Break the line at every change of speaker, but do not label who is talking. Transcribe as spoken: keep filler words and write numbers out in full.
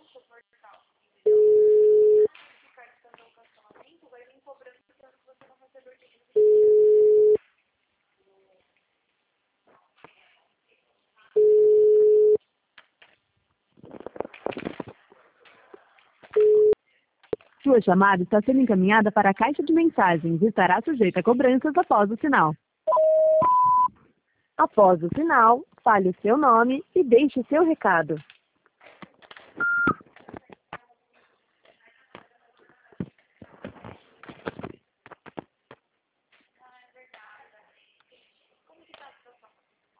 Sua chamada está sendo encaminhada para a caixa de mensagens e estará sujeita a cobranças após o sinal. Após o sinal, fale o seu nome e deixe seu recado.